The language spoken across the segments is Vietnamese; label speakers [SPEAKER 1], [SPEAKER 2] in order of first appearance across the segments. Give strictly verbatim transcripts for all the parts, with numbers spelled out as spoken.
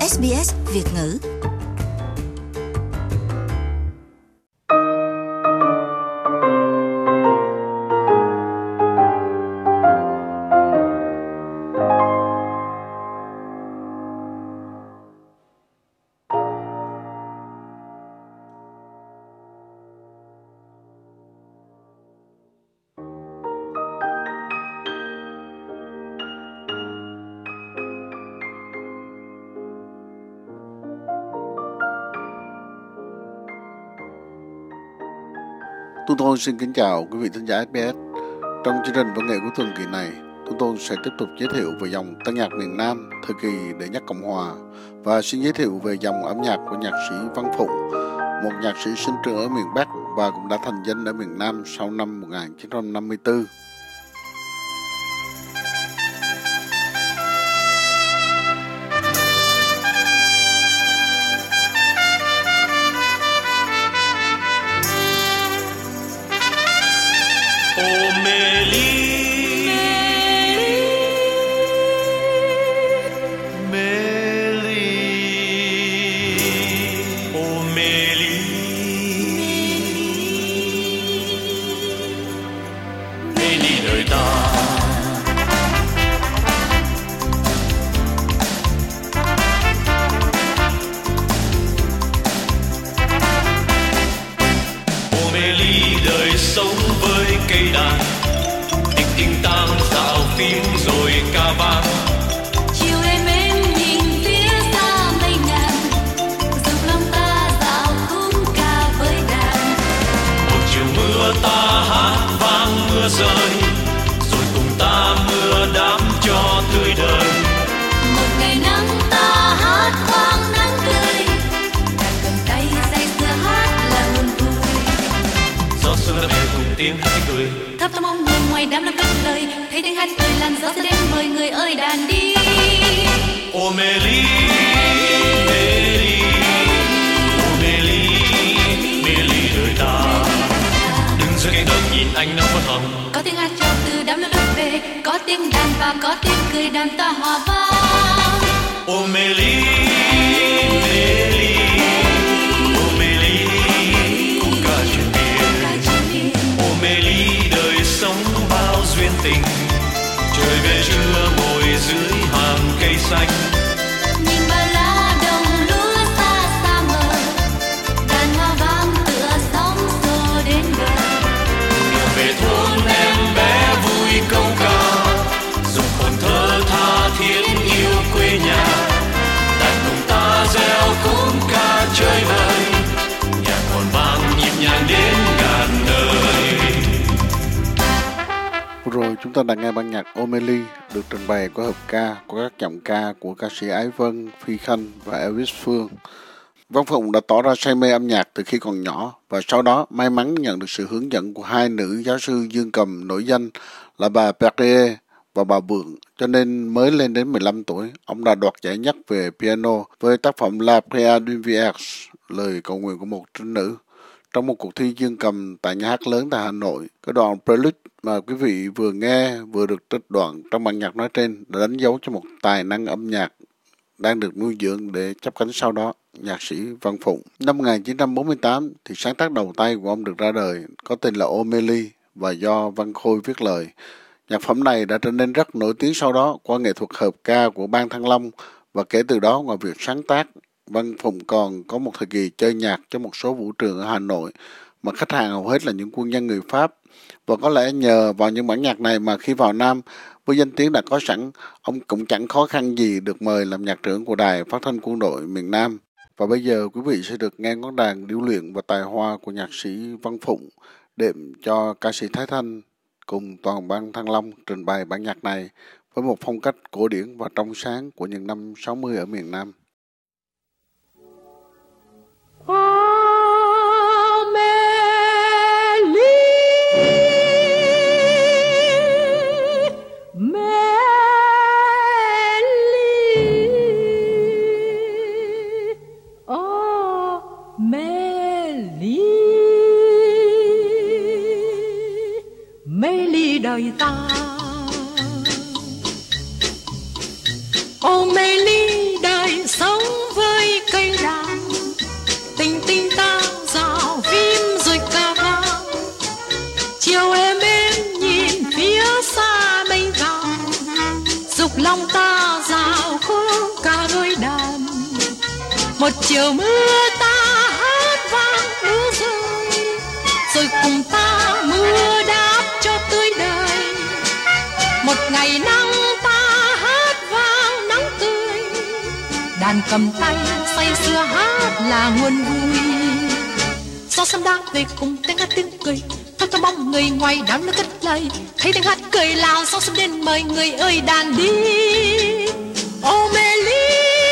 [SPEAKER 1] ét bê ét Việt ngữ.
[SPEAKER 2] Tôi Tôn xin kính chào quý vị thính giả ét bê ét. Trong chương trình văn nghệ của tuần kỳ này, Tôi Tôn sẽ tiếp tục giới thiệu về dòng tân nhạc miền Nam thời kỳ đệ nhất Cộng Hòa và xin giới thiệu về dòng âm nhạc của nhạc sĩ Văn Phụng, một nhạc sĩ sinh trưởng ở miền Bắc và cũng đã thành danh ở miền Nam sau năm một nghìn chín trăm năm mươi tư.
[SPEAKER 3] Thấp thỏm mong người ngoài đám đông cất lời, thấy tiếng hát cười làn gió sẽ đến mời người ơi đàn đi.
[SPEAKER 4] Ô mê ly, mê ly, ô mê ly, mê ly đời ta. Đứng dưới cánh đồng nhìn anh nắng phấn hồng.
[SPEAKER 3] Có tiếng hát trao từ đám đông đất về, có tiếng đàn và có tiếng cười đàn ta hòa vang.
[SPEAKER 4] Ô mê ly, mê ly, ô mê ly, cùng ca chuyện miên. Ô mê ly đời sống bao duyên tình, trời về trưa ngồi dưới hàng cây xanh.
[SPEAKER 3] Nhìn bao lá đồng lúa xa xa mờ, đàn hoa vang tựa sóng xô đến gần.
[SPEAKER 4] Đường về thôn em bé vui câu ca, dục hồn thơ tha thiết yêu quê nhà. Đàn cùng ta reo cũng ca chơi vơi, nhạc hồn vang nhịp nhàng đến ngàn đời.
[SPEAKER 2] Rồi chúng ta đã nghe ban nhạc Ô Mê Ly được trình bày qua hợp ca của các giọng ca của ca sĩ Ái Vân, Phi Khanh và Elvis Phương. Văn Phụng đã tỏ ra say mê âm nhạc từ khi còn nhỏ và sau đó may mắn nhận được sự hướng dẫn của hai nữ giáo sư dương cầm nổi danh là bà Perrier và bà Vượng, cho nên mới lên đến mười lăm tuổi, ông đã đoạt giải nhất về piano với tác phẩm La Prière d'une Vierge, lời cầu nguyện của một trinh nữ, trong một cuộc thi dương cầm tại nhà hát lớn tại Hà Nội. Cái đoạn prelude mà quý vị vừa nghe vừa được trích đoạn trong bản nhạc nói trên đã đánh dấu cho một tài năng âm nhạc đang được nuôi dưỡng để chấp cánh sau đó, nhạc sĩ Văn Phụng. Năm một nghìn chín trăm bốn mươi tám thì sáng tác đầu tay của ông được ra đời, có tên là Ô Mê Ly và do Văn Khôi viết lời. Nhạc phẩm này đã trở nên rất nổi tiếng sau đó qua nghệ thuật hợp ca của Ban Thăng Long, và kể từ đó ngoài việc sáng tác, Văn Phụng còn có một thời kỳ chơi nhạc cho một số vũ trường ở Hà Nội mà khách hàng hầu hết là những quân nhân người Pháp. Và có lẽ nhờ vào những bản nhạc này mà khi vào Nam với danh tiếng đã có sẵn, ông cũng chẳng khó khăn gì được mời làm nhạc trưởng của Đài Phát thanh Quân đội miền Nam. Và bây giờ quý vị sẽ được nghe ngón đàn điêu luyện và tài hoa của nhạc sĩ Văn Phụng đệm cho ca sĩ Thái Thanh cùng toàn ban Thăng Long trình bày bản nhạc này với một phong cách cổ điển và trong sáng của những năm sáu mươi ở miền Nam.
[SPEAKER 5] Đời ta ô mê ly đời sống
[SPEAKER 3] Một chiều mưa ta hát vang mưa rơi, rồi cùng ta mưa đáp cho tươi đời. Một ngày nắng ta hát vang nắng tươi, đàn cầm tay say sưa hát là nguồn vui. Gió sớm đã về cùng tiếng hát tiếng cười, thôi ta mong người ngoài đám nước cất lời. Thấy tiếng hát cười lào gió sớm đến mời người ơi đàn đi. Ô mê ly,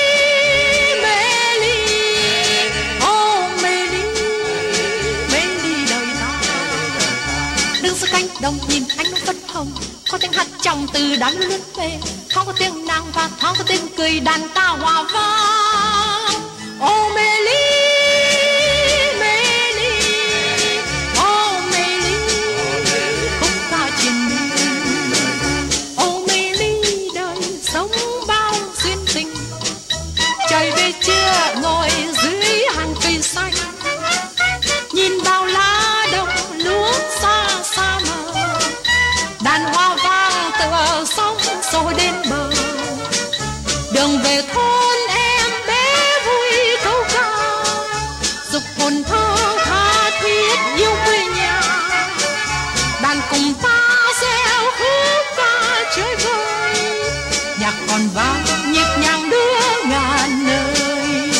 [SPEAKER 3] mê ly, ô mê ly, mê ly đời ta. Đứng giữa cánh đồng nhìn ánh nắng phất hồng, có tiếng hát trong từ đám lướt về. Thoáng có tiếng nàng và thoáng có tiếng cười đàn ta hòa vang. Ô mê ly, mê ly, ô mê ly, khúc ca triền miên. Ô mê ly đời sống bao duyên tình, trời về trưa ngồi dưới hàng cây xanh, nhìn bao lá đồng lúa xa xa mờ, đàn hoa vang tựa sóng xô đến bờ. Đường về thôn em bé vui câu ca, dục hồn thơ tha thiết yêu quê nhà. Đàn cùng ta reo khúc ca chơi vơi, nhạc còn vang nhịp nhàng đưa ngàn nơi.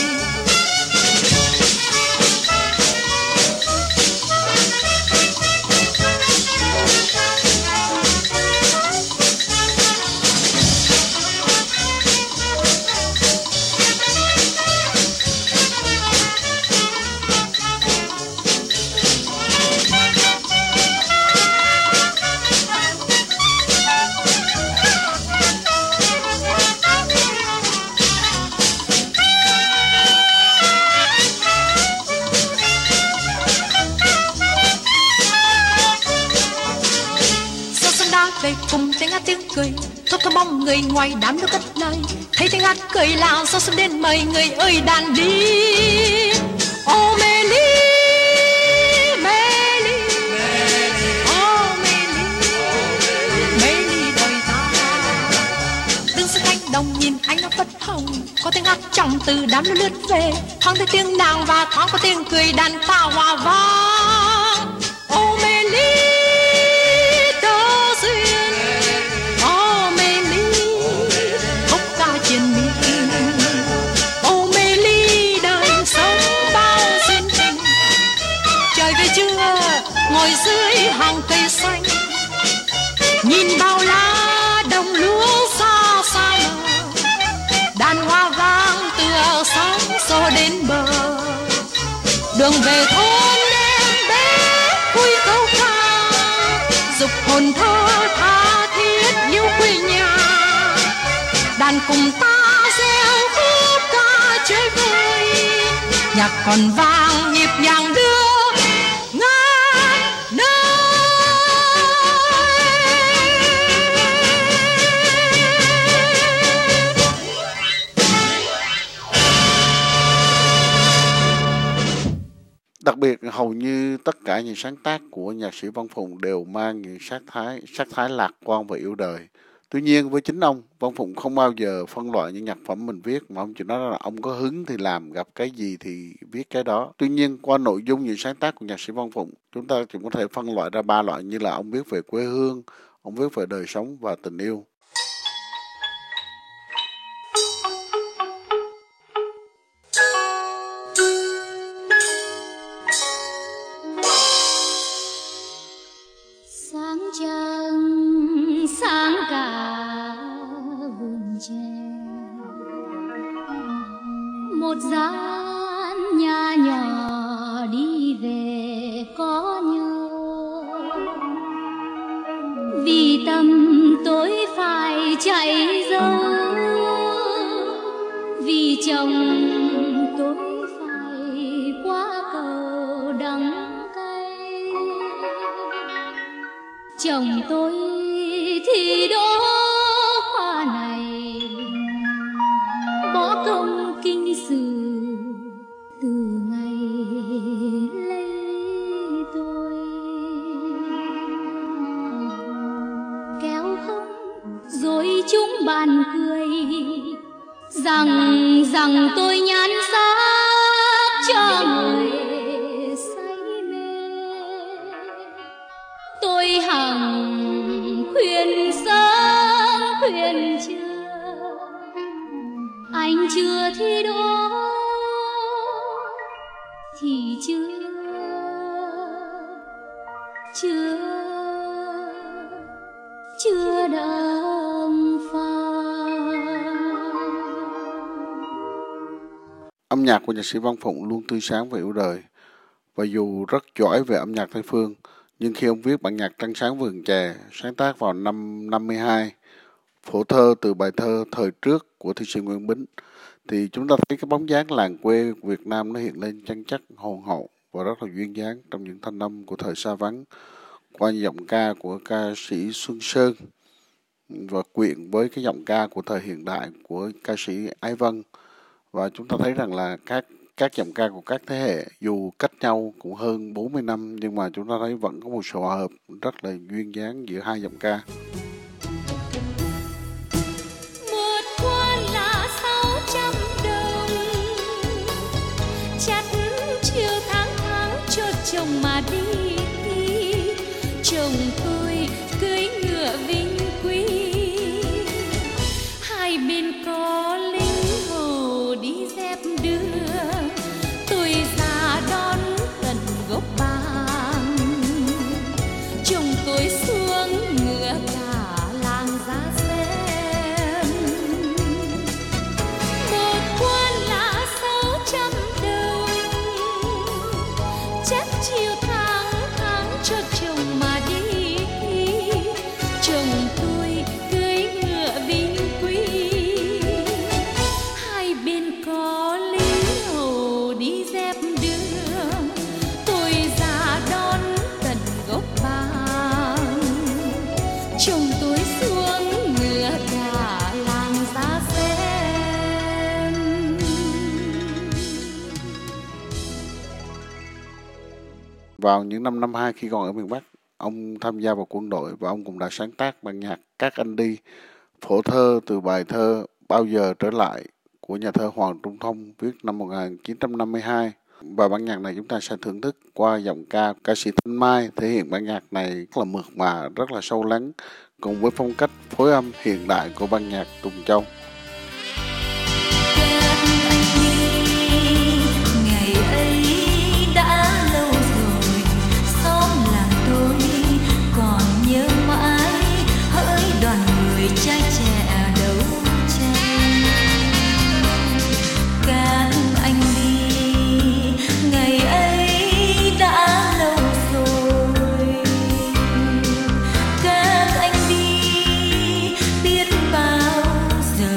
[SPEAKER 3] Về cùng tiếng hát tiếng cười, thôi thơ mong người ngoài đám nước cất lời. Thấy tiếng hát cười lào gió sớm đến mời người ơi đàn đi. Ô mê ly, mê ly, ô mê ly, mê ly đời ta. Đứng giữa cánh đồng nhìn ánh nắng phất hồng, có tiếng hát trong từ đám nước lướt về. Thoáng thấy tiếng nàng và thoáng có tiếng cười đàn ta hòa vang. Ô mê ly, ngồi dưới hàng cây xanh, nhìn bao lá đồng lúa xa xa mờ, đàn hoa vang tựa sóng xô đến bờ. Đường về thôn em bé vui câu ca, dục hồn thơ tha thiết yêu quê nhà. Đàn cùng ta reo khúc ca chơi vơi, nhạc còn vang nhịp nhàng đưa.
[SPEAKER 2] Đặc biệt hầu như tất cả những sáng tác của nhạc sĩ Văn Phụng đều mang những sắc thái sắc thái lạc quan và yêu đời. Tuy nhiên với chính ông, Văn Phụng không bao giờ phân loại những nhạc phẩm mình viết, mà ông chỉ nói là ông có hứng thì làm, gặp cái gì thì viết cái đó. Tuy nhiên qua nội dung những sáng tác của nhạc sĩ Văn Phụng, chúng ta chỉ có thể phân loại ra ba loại, như là ông viết về quê hương, ông viết về đời sống và tình yêu.
[SPEAKER 3] Sáng trăng sáng cả vườn tre, một gian nhà nhỏ đi về có nhớ. Vì tâm tôi phải chạy dâu, vì chồng tôi phải qua cầu đắng cay. Chồng tôi thì đỗ khoa này, bỏ công kinh sử từ ngày lấy tôi. Kéo không rồi chúng bàn cười rằng hằng rằng tôi nhan sắc cho người say mê, tôi hằng khuyên sớm khuyên chưa, anh chưa thì đó thì chưa chưa chưa đâm pha.
[SPEAKER 2] Âm nhạc của nhạc sĩ Văn Phụng luôn tươi sáng và yêu đời, và dù rất giỏi về âm nhạc Tây phương, nhưng khi ông viết bản nhạc Trăng Sáng Vườn Chè sáng tác vào năm năm mươi hai, phổ thơ từ bài thơ Thời Trước của thi sĩ Nguyễn Bính, thì chúng ta thấy cái bóng dáng làng quê Việt Nam nó hiện lên chân chất, hồn hậu và rất là duyên dáng trong những thanh âm của thời xa vắng, qua giọng ca của ca sĩ Xuân Sơn và quyện với cái giọng ca của thời hiện đại của ca sĩ Ái Vân. Và chúng ta thấy rằng là các các giọng ca của các thế hệ dù cách nhau cũng hơn bốn mươi năm, nhưng mà chúng ta thấy vẫn có một sự hòa hợp rất là duyên dáng giữa hai giọng ca.
[SPEAKER 3] Một quan là sáu trăm đồng, chắc chiều tháng tháng cho chồng mà đi. Chồng tôi cưỡi ngựa vinh quy, hai bên có lính hồ đi dép đưa, tôi ra đón tận gốc bàng. Chồng tôi xuống ngựa cả làng ra xem. Một quan là sáu trăm đồng, chắc chiều tháng tháng cho chồng mà đi. Chồng tôi cưỡi ngựa vinh quy, hai bên có lính hồ đi dép đưa, tôi ra đón tận gốc bàng. Chồng tôi xuống ngựa cả làng ra xem.
[SPEAKER 2] Vào những năm năm hai, khi còn ở miền Bắc, ông tham gia vào quân đội và ông cũng đã sáng tác bản nhạc Các Anh Đi, phổ thơ từ bài thơ Bao Giờ Trở Lại của nhà thơ Hoàng Trung Thông viết năm một nghìn chín trăm năm mươi hai. Và bản nhạc này chúng ta sẽ thưởng thức qua giọng ca ca sĩ Thanh Mai thể hiện bản nhạc này rất là mượt mà, rất là sâu lắng, cùng với phong cách phối âm hiện đại của ban nhạc Tùng Châu.
[SPEAKER 3] Ngày ấy đã lâu rồi, xóm làng tôi còn nhớ mãi hỡi đoàn người trai trẻ đấu tranh. Các anh đi, ngày ấy đã lâu rồi. Các anh đi biết bao giờ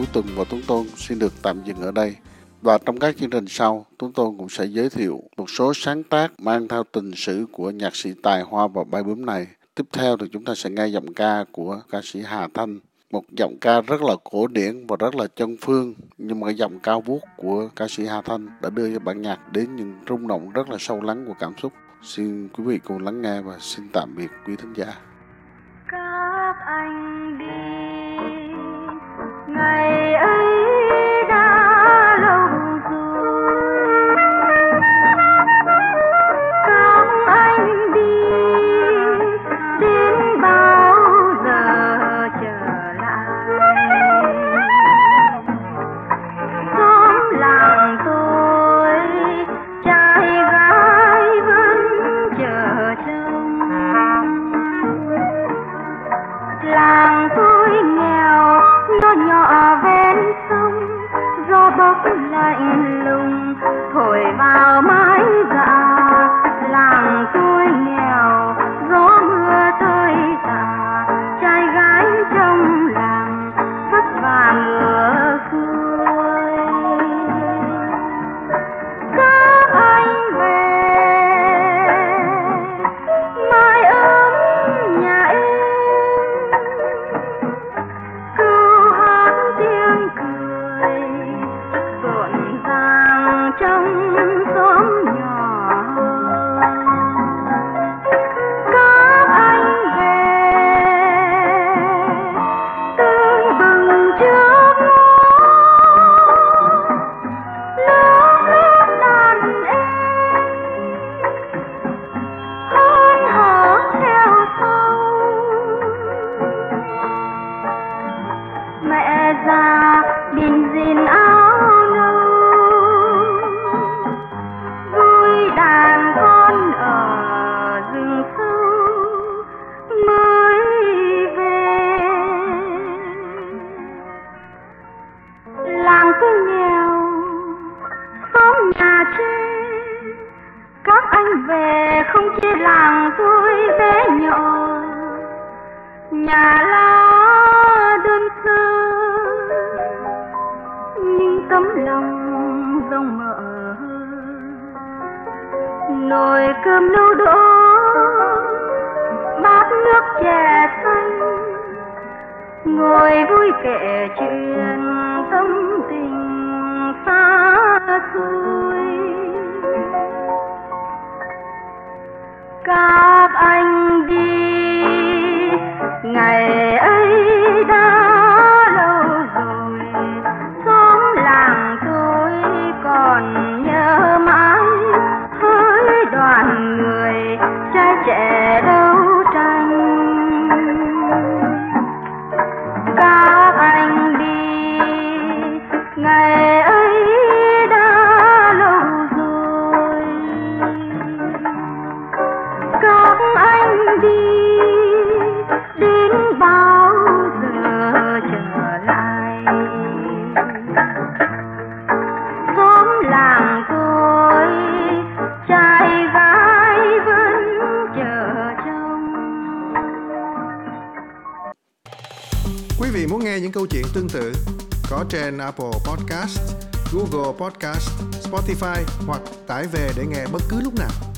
[SPEAKER 2] Tùng và Tuấn Tôn xin được tạm dừng ở đây. Và trong các chương trình sau, Tuấn Tôn cũng sẽ giới thiệu một số sáng tác mang theo tình sử của nhạc sĩ tài hoa và bay bướm này. Tiếp theo thì chúng ta sẽ nghe giọng ca của ca sĩ Hà Thanh, một giọng ca rất là cổ điển và rất là chân phương, nhưng mà cái giọng cao vút của ca sĩ Hà Thanh đã đưa cho bản nhạc đến những rung động rất là sâu lắng của cảm xúc. Xin quý vị cùng lắng nghe và xin tạm biệt quý thính giả.
[SPEAKER 1] Các anh đi ngày ấy đã lâu rồi, các anh đi đến bao giờ trở lại. Xóm làng tôi trai gái vẫn chờ trông. Làng tôi nghèo nhỏ nhỏ ven sông, gió bốc lạnh lùng thổi vào mái dạ. Làng tôi nghèo gió mưa tơi tả, trai gái trong làng vất vả ngựa xuôi. Các anh về mái ấm nhà em, câu hát tiếng cười rộn ràng trong xóm nhỏ. Các anh về tưng bừng trước ngõ, lớp lớp đàn em hớn hở theo sau. Mẹ già bỉn rỉn áo nâu, vui đàn con ở rừng sâu mới về. Làng tôi nghèo xóm nhà chê, các anh về không chê làng tôi bé nhỏ. Nhà lá đơn sơ nhưng tấm lòng rộng mở, nồi cơm nấu đỗ bát nước chè xanh, ngồi vui kể chuyện tâm tình xa xôi. Các anh đi ngày ấy đã lâu rồi, xóm làng tôi còn nhớ mãi hỡi đoàn người trai trẻ đấu tranh. Các anh đi ngày ấy đã lâu rồi, các anh đi đến bao giờ trở lại. Xóm làng tôi trai gái vẫn chờ trông.
[SPEAKER 5] Quý vị muốn nghe những câu chuyện tương tự có trên Apple Podcast, Google Podcast, Spotify hoặc tải về để nghe bất cứ lúc nào.